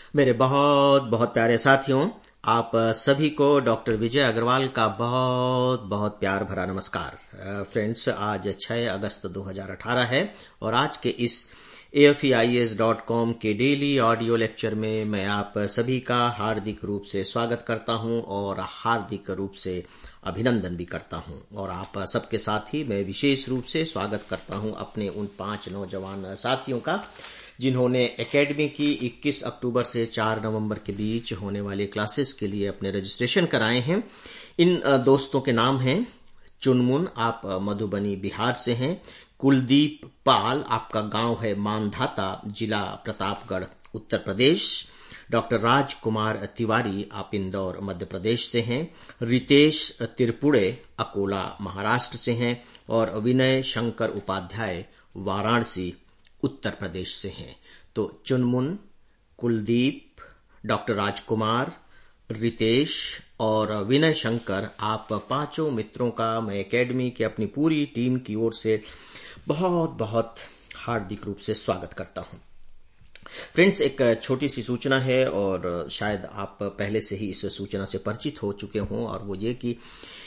मेरे बहुत बहुत प्यारे साथियों, आप सभी को डॉक्टर विजय अग्रवाल का बहुत बहुत प्यार भरा नमस्कार। फ्रेंड्स, आज 6 अगस्त 2018 है और आज के इस AFEIS.com के डेली ऑडियो लेक्चर में मैं आप सभी का हार्दिक रूप से स्वागत करता हूं और हार्दिक रूप से अभिनंदन भी करता हूं। और आप सबके साथ ही मैं विशेष रूप से स्वागत करता हूं अपने उन 5 नौजवान साथियों का जिन्होंने एकेडमी की 21 अक्टूबर से 4 नवंबर के बीच होने वाले क्लासेस के लिए अपने रजिस्ट्रेशन कराए हैं। इन दोस्तों के नाम हैं चुनमुन, आप मधुबनी बिहार से हैं। कुलदीप पाल, आपका गांव है मानधाता, जिला प्रतापगढ़ उत्तर प्रदेश। डॉक्टर राजकुमार तिवारी, आप इंदौर मध्य प्रदेश से हैं। रितेश तिरपुड़े, अकोला महाराष्ट्र से हैं। और विनय शंकर उपाध्याय, वाराणसी उत्तर प्रदेश से हैं। तो चुनमुन, कुलदीप, डॉक्टर राजकुमार, रितेश और विनय शंकर, आप 5 मित्रों का मैं एकेडमी की अपनी पूरी टीम की ओर से बहुत बहुत हार्दिक रूप से स्वागत करता हूं। फ्रेंड्स, एक छोटी सी सूचना है और शायद आप पहले से ही इस सूचना से परिचित हो चुके हों, और वो ये कि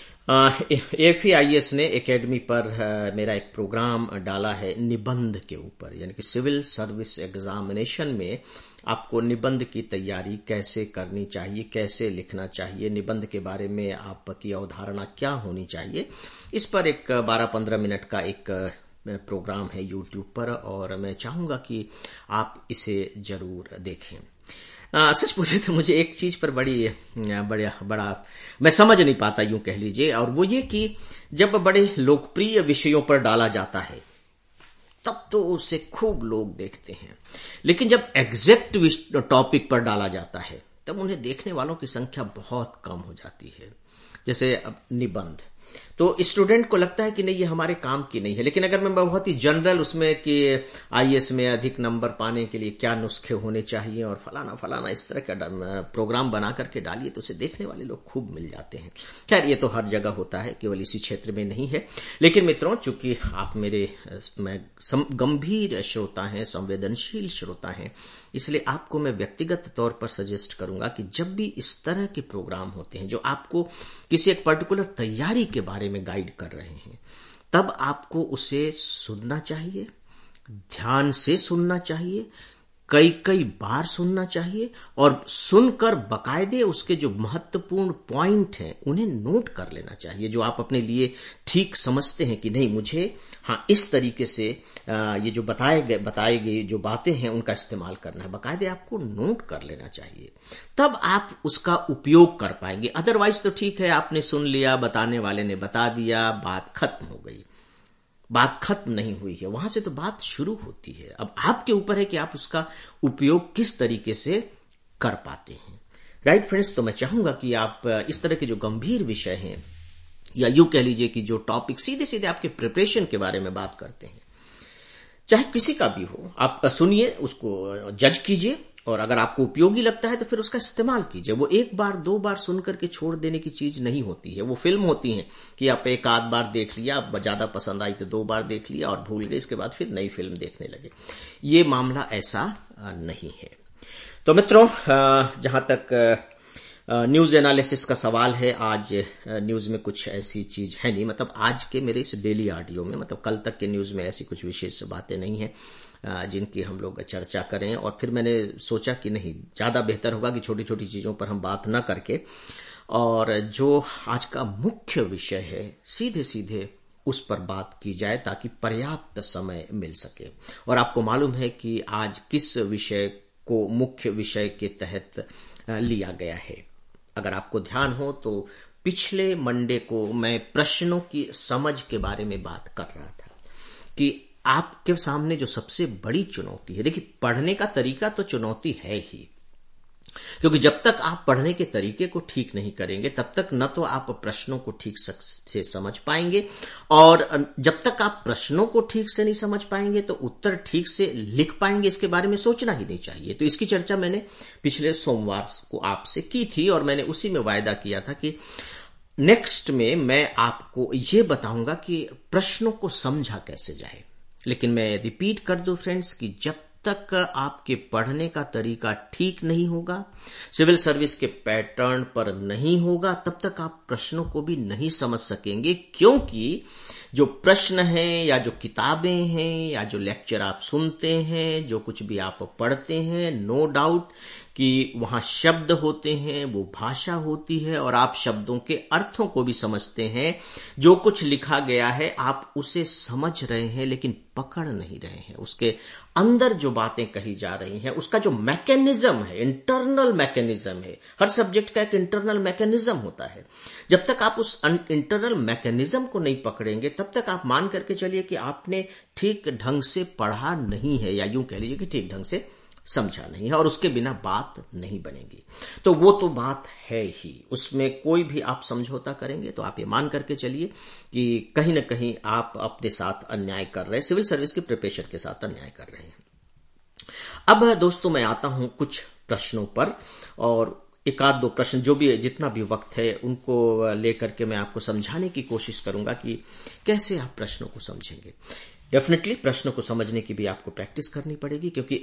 AFEIS ने एकेडमी पर मेरा एक प्रोग्राम डाला है निबंध के ऊपर, यानी कि सिविल सर्विस एग्जामिनेशन में आपको निबंध की तैयारी कैसे करनी चाहिए, कैसे लिखना चाहिए, निबंध के बारे में आपकी अवधारणा क्या होनी चाहिए। इस पर एक 12-15 मिनट का एक प्रोग्राम है YouTube पर, और मैं चाहूंगा कि आप इसे जरूर देखें। सच पूछे तो मुझे एक चीज पर बड़ा मैं समझ नहीं पाता, यूं कह लीजिए, और वो ये कि जब बड़े लोकप्रिय विषयों पर डाला जाता है तब तो उसे खूब लोग देखते हैं, लेकिन जब एग्जैक्ट टॉपिक पर डाला जाता है तब उन्हें देखने वालों की संख्या बहुत कम हो जाती है। जैसे अब निबंध, तो स्टूडेंट को लगता है कि नहीं, ये हमारे काम की नहीं है। लेकिन अगर मैं बहुत ही जनरल उसमें कि IAS में अधिक नंबर पाने के लिए क्या नुस्खे होने चाहिए और फलाना फलाना इस तरह का प्रोग्राम बना करके डालिए तो उसे देखने वाले लोग खूब मिल जाते हैं। खैर, ये तो हर जगह होता है, केवल इसी क्षेत्र में नहीं है। लेकिन मित्रों, चूंकि आप मेरे गंभीर श्रोता हैं, संवेदनशील श्रोता हैं, इसलिए आपको मैं व्यक्तिगत तौर पर सजेस्ट करूंगा कि जब भी इस तरह के प्रोग्राम होते हैं जो आपको किसी एक पर्टिकुलर तैयारी के बारे में गाइड कर रहे हैं, तब आपको उसे सुनना चाहिए, ध्यान से सुनना चाहिए, कई कई बार सुनना चाहिए, और सुनकर बकायदे उसके जो महत्वपूर्ण पॉइंट हैं उन्हें नोट कर लेना चाहिए, जो आप अपने लिए ठीक समझते हैं कि नहीं, मुझे इस तरीके से ये जो बताए गए जो बातें हैं उनका इस्तेमाल करना है। बकायदे आपको नोट कर लेना चाहिए, तब आप उसका उपयोग कर पाएंगे। अदरवाइज तो ठीक है, आपने सुन लिया, बताने वाले ने बता दिया, बात खत्म हो गई। बात खत्म नहीं हुई है, वहां से तो बात शुरू होती है। अब आपके ऊपर है कि आप उसका उपयोग किस तरीके से कर पाते हैं। राइट फ्रेंड्स, तो मैं चाहूंगा कि आप इस तरह के जो गंभीर विषय हैं, या यूं कह लीजिए कि जो टॉपिक सीधे सीधे आपके प्रिपरेशन के बारे में बात करते हैं, चाहे किसी का भी हो, आप सुनिए, उसको जज कीजिए, और अगर आपको उपयोगी लगता है तो फिर उसका इस्तेमाल कीजिए। वो 1 बार 2 बार सुन करके छोड़ देने की चीज नहीं होती है। वो फिल्म होती है कि आप 1 आध बार देख लिया, आप ज्यादा पसंद आई तो 2 बार देख लिया और भूल गए, इसके बाद फिर नई फिल्म देखने लगे। ये मामला ऐसा नहीं है। तो मित्रों, जहां तक न्यूज एनालिसिस का सवाल है, आज न्यूज में कुछ ऐसी चीज है नहीं, मतलब आज के मेरे इस डेली ऑडियो में, मतलब कल तक के न्यूज में ऐसी कुछ विशेष बातें नहीं है जिनकी हम लोग चर्चा करें। और फिर मैंने सोचा कि नहीं, ज्यादा बेहतर होगा कि छोटी छोटी चीजों पर हम बात न करके, और जो आज का मुख्य विषय है सीधे सीधे उस पर बात की जाए, ताकि पर्याप्त समय मिल सके। और आपको मालूम है कि आज किस विषय को मुख्य विषय के तहत लिया गया है। अगर आपको ध्यान हो तो पिछले मंडे को मैं प्रश्नों की समझ के बारे में बात कर रहा था कि आपके सामने जो सबसे बड़ी चुनौती है, देखिए, पढ़ने का तरीका तो चुनौती है ही, क्योंकि जब तक आप पढ़ने के तरीके को ठीक नहीं करेंगे तब तक न तो आप प्रश्नों को ठीक से समझ पाएंगे, और जब तक आप प्रश्नों को ठीक से नहीं समझ पाएंगे तो उत्तर ठीक से लिख पाएंगे, इसके बारे में सोचना ही नहीं चाहिए। तो इसकी चर्चा मैंने पिछले सोमवार को आपसे की थी, और मैंने उसी में वायदा किया था कि नेक्स्ट में मैं आपको ये बताऊंगा कि प्रश्नों को समझा कैसे जाए। लेकिन मैं रिपीट कर दूं फ्रेंड्स कि जब तक आपके पढ़ने का तरीका ठीक नहीं होगा, सिविल सर्विस के पैटर्न पर नहीं होगा, तब तक आप प्रश्नों को भी नहीं समझ सकेंगे। क्योंकि जो प्रश्न हैं या जो किताबें हैं या जो लेक्चर आप सुनते हैं, जो कुछ भी आप पढ़ते हैं, नो डाउट कि वहां शब्द होते हैं, वो भाषा होती है और आप शब्दों के अर्थों को भी समझते हैं। जो कुछ लिखा गया है आप उसे समझ रहे हैं लेकिन पकड़ नहीं रहे हैं। उसके अंदर जो बातें कही जा रही हैं, उसका जो मैकेनिज्म है, इंटरनल मैकेनिज्म है। हर सब्जेक्ट का एक इंटरनल मैकेनिज्म होता है। जब तक आप उस इंटरनल मैकेनिज्म को नहीं पकड़ेंगे, तब तक आप मान करके चलिए कि आपने ठीक ढंग से पढ़ा नहीं है, या यूं कह लीजिए कि ठीक ढंग से समझा नहीं है, और उसके बिना बात नहीं बनेगी। तो वो तो बात है ही, उसमें कोई भी आप समझौता करेंगे तो आप ये मान करके चलिए कि कहीं ना कहीं आप अपने साथ अन्याय कर रहे हैं, सिविल सर्विस की प्रिपरेशन के साथ अन्याय कर रहे हैं। अब दोस्तों मैं आता हूं कुछ प्रश्नों पर, और एक आध दो प्रश्न जो भी जितना भी वक्त है उनको लेकर के मैं आपको समझाने की कोशिश करूंगा कि कैसे आप प्रश्नों को समझेंगे। डेफिनेटली प्रश्न को समझने की भी आपको प्रैक्टिस करनी पड़ेगी, क्योंकि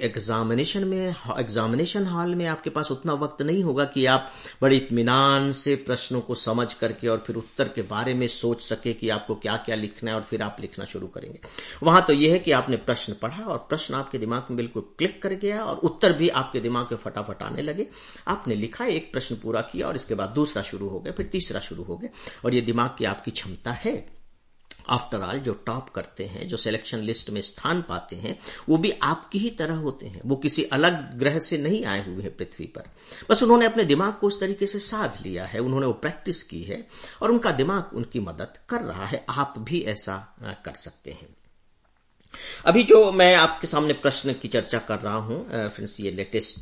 एग्जामिनेशन हॉल में आपके पास उतना वक्त नहीं होगा कि आप बड़े इत्मीनान से प्रश्नों को समझ करके और फिर उत्तर के बारे में सोच सके कि आपको क्या क्या लिखना है और फिर आप लिखना शुरू करेंगे। वहां तो यह है कि आपने प्रश्न पढ़ा और प्रश्न आपके दिमाग में बिल्कुल क्लिक कर गया और उत्तर भी आपके दिमाग में फटाफट आने लगे। आपने लिखा, एक प्रश्न पूरा किया और इसके बाद दूसरा शुरू हो गया, फिर तीसरा शुरू हो गया, और ये दिमाग की आपकी क्षमता है। आफ्टर ऑल जो टॉप करते हैं, जो सिलेक्शन लिस्ट में स्थान पाते हैं, वो भी आपकी ही तरह होते हैं। वो किसी अलग ग्रह से नहीं आए हुए हैं पृथ्वी पर, बस उन्होंने अपने दिमाग को उस तरीके से साध लिया है, उन्होंने वो प्रैक्टिस की है और उनका दिमाग उनकी मदद कर रहा है। आप भी ऐसा कर सकते हैं। अभी जो मैं आपके सामने प्रश्न की चर्चा कर रहा हूं फ्रेंड्स, ये लेटेस्ट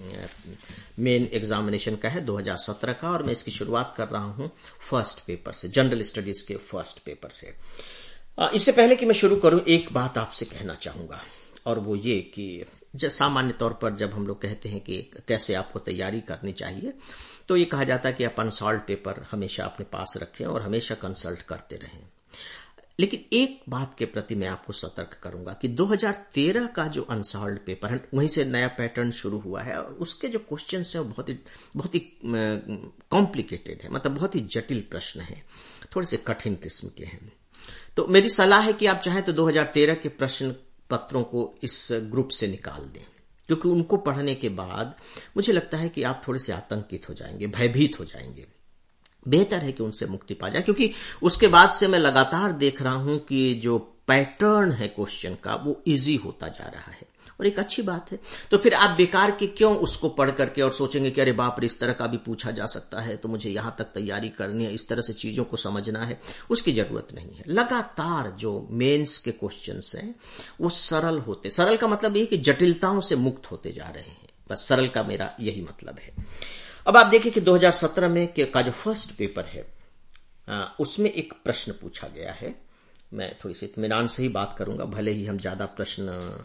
मेन एग्जामिनेशन का है 2017 का, और मैं इसकी शुरुआत कर रहा हूं फर्स्ट पेपर से, जनरल स्टडीज के फर्स्ट पेपर से। इससे पहले कि मैं शुरू करूं, एक बात आपसे कहना चाहूंगा, और वो ये कि सामान्य तौर पर जब हम लोग कहते हैं कि कैसे आपको तैयारी करनी चाहिए, तो ये कहा जाता है कि आप अनसॉल्व पेपर हमेशा अपने पास रखें और हमेशा कंसल्ट करते रहें। लेकिन एक बात के प्रति मैं आपको सतर्क करूंगा कि 2013 का जो अनसॉल्व्ड पेपर है, वहीं से नया पैटर्न शुरू हुआ है, और उसके जो क्वेश्चंस हैं वो बहुत ही कॉम्प्लिकेटेड है, मतलब बहुत ही जटिल प्रश्न है, थोड़े से कठिन किस्म के हैं। तो मेरी सलाह है कि आप चाहें तो 2013 के प्रश्न पत्रों को इस ग्रुप से निकाल दें, क्योंकि उनको पढ़ने के बाद मुझे लगता है कि आप थोड़े से आतंकित हो जाएंगे, भयभीत हो जाएंगे। बेहतर है कि उनसे मुक्ति पा जाए, क्योंकि उसके बाद से मैं लगातार देख रहा हूं कि जो पैटर्न है क्वेश्चन का वो इजी होता जा रहा है, और एक अच्छी बात है। तो फिर आप बेकार के क्यों उसको पढ़ करके और सोचेंगे कि अरे बाप रे, इस तरह का भी पूछा जा सकता है, तो मुझे यहां तक तैयारी करनी है, इस तरह से चीजों को समझना है। उसकी जरूरत नहीं है। लगातार जो मेंस के क्वेश्चंस हैं वो सरल होते, सरल का मतलब ये कि जटिलताओं से मुक्त होते जा रहे हैं, बस सरल का मेरा यही मतलब है। अब आप देखिए कि 2017 में का जो फर्स्ट पेपर है उसमें एक प्रश्न पूछा गया है। मैं थोड़ी सी इत्मीनान से ही बात करूंगा, भले ही हम ज्यादा प्रश्न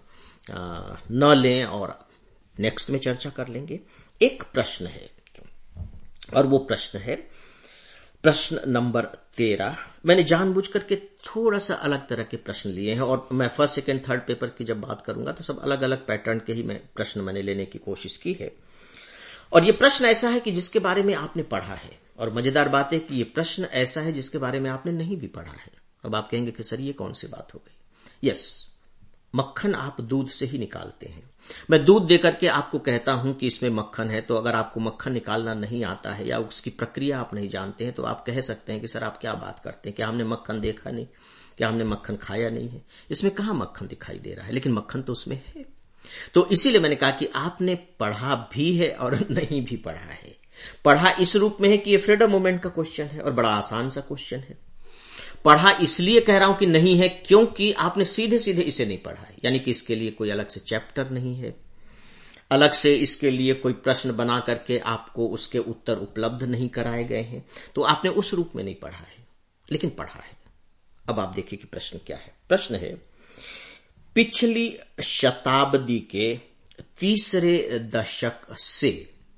न लें और नेक्स्ट में चर्चा कर लेंगे। एक प्रश्न है और वो प्रश्न है प्रश्न नंबर 13। मैंने जानबूझ करके थोड़ा सा अलग तरह के प्रश्न लिए हैं, और मैं फर्स्ट सेकंड थर्ड पेपर की जब बात करूंगा तो सब अलग अलग पैटर्न के ही प्रश्न मैंने लेने की कोशिश की है। और ये प्रश्न ऐसा है कि जिसके बारे में आपने पढ़ा है, और मजेदार बात है कि ये प्रश्न ऐसा है जिसके बारे में आपने नहीं भी पढ़ा है। अब आप कहेंगे कि सर ये कौन सी बात हो गई। यस, मक्खन आप दूध से ही निकालते हैं। मैं दूध देकर के आपको कहता हूं कि इसमें मक्खन है, तो अगर आपको मक्खन निकालना नहीं आता है या उसकी प्रक्रिया आप नहीं जानते हैं, तो आप कह सकते हैं कि सर आप क्या बात करते हैं, क्या हमने मक्खन देखा नहीं, क्या हमने मक्खन खाया नहीं है, इसमें कहां मक्खन दिखाई दे रहा है, लेकिन मक्खन तो उसमें है। तो इसीलिए मैंने कहा कि आपने पढ़ा भी है और नहीं भी पढ़ा है। पढ़ा इस रूप में है कि ये फ्रीडम मूवमेंट का क्वेश्चन है और बड़ा आसान सा क्वेश्चन है। पढ़ा इसलिए कह रहा हूं कि नहीं है क्योंकि आपने सीधे सीधे इसे नहीं पढ़ा है, यानी कि इसके लिए कोई अलग से चैप्टर नहीं है, अलग से इसके लिए कोई प्रश्न बना करके आपको उसके उत्तर उपलब्ध नहीं कराए गए हैं, तो आपने उस रूप में नहीं पढ़ा है, लेकिन पढ़ा है। अब आप देखिए कि प्रश्न क्या है। प्रश्न है, पिछली शताब्दी के तीसरे दशक से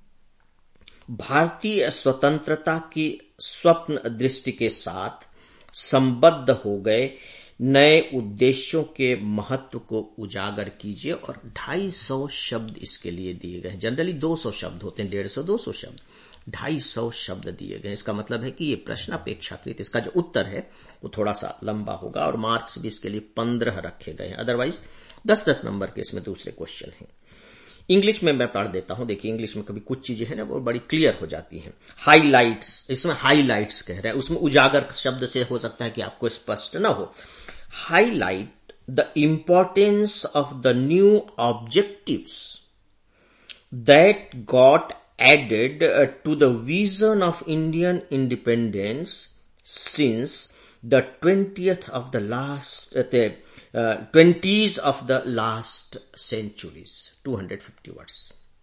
भारतीय स्वतंत्रता की स्वप्न दृष्टि के साथ संबद्ध हो गए नए उद्देश्यों के महत्व को उजागर कीजिए और 250 शब्द इसके लिए दिए गए हैं। जनरली 200 शब्द होते हैं, 150-200 शब्द, 250 शब्द दिए गए। इसका मतलब है कि ये प्रश्न अपेक्षाकृत, इसका जो उत्तर है वो थोड़ा सा लंबा होगा और मार्क्स भी इसके लिए 15 रखे गए हैं। अदरवाइज 10-10 नंबर के इसमें दूसरे क्वेश्चन हैं। इंग्लिश में मैं पढ़ देता हूं। देखिए, इंग्लिश में कभी कुछ चीजें हैं ना वो बड़ी क्लियर हो जाती हैं। हाईलाइट्स, इसमें हाईलाइट्स कह रहा है, उसमें उजागर शब्द से हो सकता है कि आपको स्पष्ट ना हो। Highlight the importance of the new objectives that got added to the vision of Indian independence since the 20th of the last 20s of the last centuries। 250 words।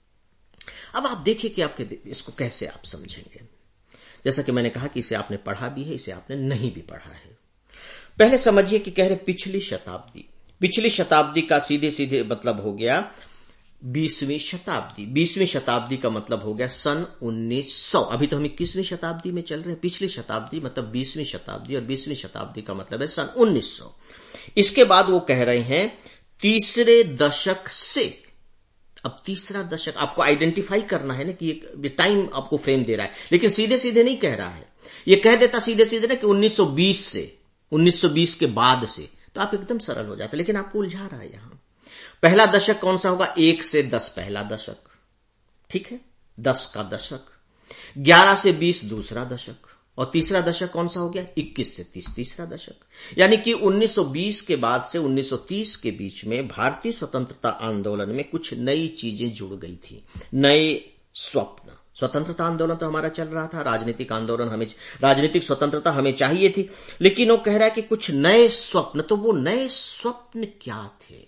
अब आप देखिए कि आपके इसको कैसे आप समझेंगे। जैसा कि मैंने कहा कि इसे आपने पढ़ा भी है, इसे आपने नहीं भी पढ़ा है। पहले समझिए कि कह रहे पिछली शताब्दी। पिछली शताब्दी का सीधे सीधे मतलब हो गया 20वीं शताब्दी। 20वीं शताब्दी का मतलब हो गया सन 1900। अभी तो हम 21वीं शताब्दी में चल रहे हैं। पिछली शताब्दी मतलब 20वीं शताब्दी, और 20वीं शताब्दी का मतलब है सन 1900। इसके बाद वो कह रहे हैं तीसरे दशक से। अब तीसरा दशक आपको आइडेंटिफाई करना है ना कि ये टाइम आपको फ्रेम दे रहा है, लेकिन सीधे सीधे नहीं कह रहा है। ये कह देता सीधे सीधे ना कि 1920 से, 1920 के बाद से, तो आप एकदम सरल हो जाते, लेकिन आपको उलझा रहा है यहां। पहला दशक कौन सा होगा? 1 से 10 पहला दशक, ठीक है, 10 का दशक। 11 से 20 दूसरा दशक, और तीसरा दशक कौन सा हो गया? 21 से 30 तीसरा दशक। यानी कि 1920 के बाद से 1930 के बीच में भारतीय स्वतंत्रता आंदोलन में कुछ नई चीजें जुड़ गई थी, नए स्वप्न। स्वतंत्रता आंदोलन तो हमारा चल रहा था, राजनीतिक आंदोलन, हमें राजनीतिक स्वतंत्रता हमें चाहिए थी, लेकिन वो कह रहा है कि कुछ नए स्वप्न। तो वो नए स्वप्न क्या थे?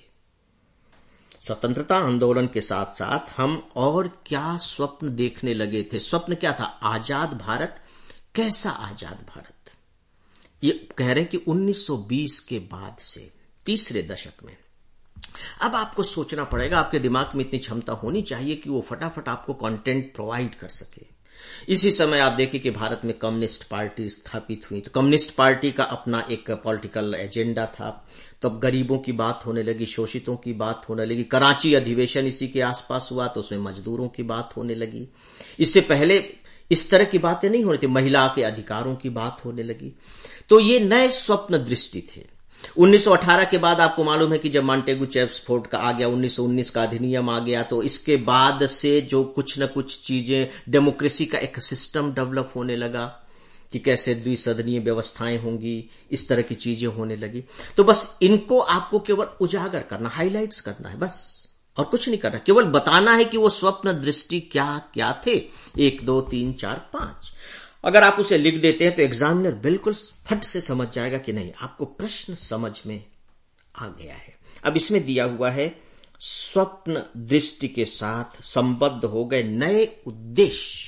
स्वतंत्रता आंदोलन के साथ साथ हम और क्या स्वप्न देखने लगे थे? स्वप्न क्या था? आजाद भारत। कैसा आजाद भारत? ये कह रहे हैं कि 1920 के बाद से तीसरे दशक में। अब आपको सोचना पड़ेगा, आपके दिमाग में इतनी क्षमता होनी चाहिए कि वो फटाफट आपको कंटेंट प्रोवाइड कर सके। इसी समय आप देखिए कि भारत में कम्युनिस्ट पार्टी स्थापित हुई, तो कम्युनिस्ट पार्टी का अपना एक पॉलिटिकल एजेंडा था। तो अब गरीबों की बात होने लगी, शोषितों की बात होने लगी। कराची अधिवेशन इसी के आसपास हुआ, तो उसमें मजदूरों की बात होने लगी। इससे पहले इस तरह की बातें नहीं हो रही थी, महिला के अधिकारों की बात होने लगी। तो ये नए स्वप्न दृष्टि थे। 1918 के बाद आपको मालूम है कि जब मॉन्टेगू चेम्सफोर्ड का आ गया, 1919 का अधिनियम आ गया, तो इसके बाद से जो कुछ न कुछ चीजें, डेमोक्रेसी का एक सिस्टम डेवलप होने लगा कि कैसे द्विसदनीय व्यवस्थाएं होंगी, इस तरह की चीजें होने लगी। तो बस इनको आपको केवल उजागर करना, हाईलाइट्स करना है, बस और कुछ नहीं करना। केवल बताना है कि वो स्वप्न दृष्टि क्या क्या थे, 1 2 3 4 5। अगर आप उसे लिख देते हैं तो एग्जामिनर बिल्कुल फट से समझ जाएगा कि नहीं, आपको प्रश्न समझ में आ गया है। अब इसमें दिया हुआ है स्वप्न दृष्टि के साथ संबद्ध हो गए नए उद्देश्य।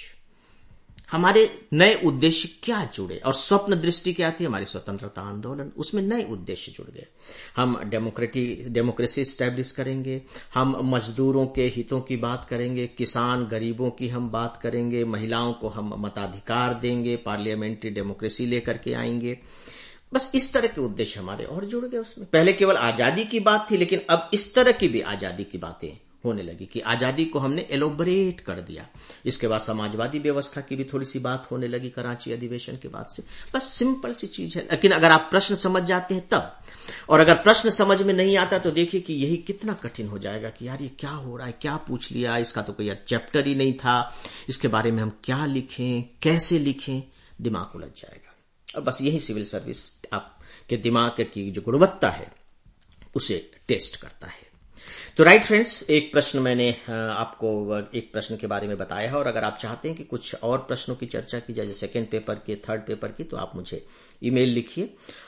हमारे नए उद्देश्य क्या जुड़े? और स्वप्न दृष्टि क्या थी? हमारी स्वतंत्रता आंदोलन, उसमें नए उद्देश्य जुड़ गए। हम डेमोक्रेसी स्टैब्लिश करेंगे, हम मजदूरों के हितों की बात करेंगे, किसान गरीबों की हम बात करेंगे, महिलाओं को हम मताधिकार देंगे, पार्लियामेंट्री डेमोक्रेसी लेकर के आएंगे। बस इस तरह के उद्देश्य हमारे और जुड़ गए उसमें। पहले केवल आजादी की बात थी, लेकिन अब इस तरह की भी आजादी की बातें होने लगी कि आजादी को हमने एलोबरेट कर दिया। इसके बाद समाजवादी व्यवस्था की भी थोड़ी सी बात होने लगी कराची अधिवेशन के बाद से। बस सिंपल सी चीज है, लेकिन अगर आप प्रश्न समझ जाते हैं तब, और अगर प्रश्न समझ में नहीं आता तो देखिए कि यही कितना कठिन हो जाएगा कि यार ये क्या हो रहा है, क्या पूछ लिया, इसका तो कोई चैप्टर ही नहीं था, इसके बारे में हम क्या लिखें, कैसे लिखें, दिमाग उलझ जाएगा। और बस यही सिविल सर्विस आपके दिमाग की जो गुणवत्ता है उसे टेस्ट करता है। तो राइट फ्रेंड्स, एक प्रश्न मैंने आपको एक प्रश्न के बारे में बताया है, और अगर आप चाहते हैं कि कुछ और प्रश्नों की चर्चा की जाए, सेकंड पेपर के, थर्ड पेपर की, तो आप मुझे ईमेल लिखिए।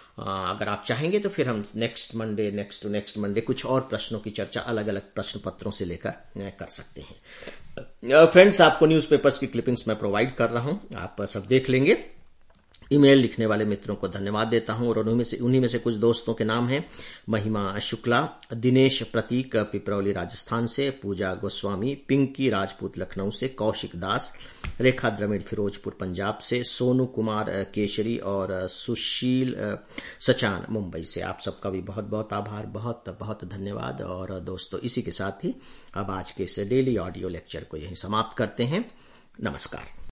अगर आप चाहेंगे तो फिर हम नेक्स्ट टू नेक्स्ट मंडे कुछ और प्रश्नों की चर्चा अलग अलग प्रश्न पत्रों से लेकर कर सकते हैं। फ्रेंड्स, आपको न्यूज़पेपर्स की क्लिपिंग्स मैं प्रोवाइड कर रहा हूं, आप सब देख लेंगे। ईमेल लिखने वाले मित्रों को धन्यवाद देता हूं और उन्हीं में से कुछ दोस्तों के नाम हैं: महिमा शुक्ला, दिनेश प्रतीक पिपरौली राजस्थान से, पूजा गोस्वामी, पिंकी राजपूत लखनऊ से, कौशिक दास, रेखा द्रविड़ फिरोजपुर पंजाब से, सोनू कुमार केशरी और सुशील सचान मुंबई से। आप सबका भी बहुत बहुत आभार, बहुत बहुत धन्यवाद। और दोस्तों, इसी के साथ ही अब आज के इस डेली ऑडियो लेक्चर को यहीं समाप्त करते हैं। नमस्कार।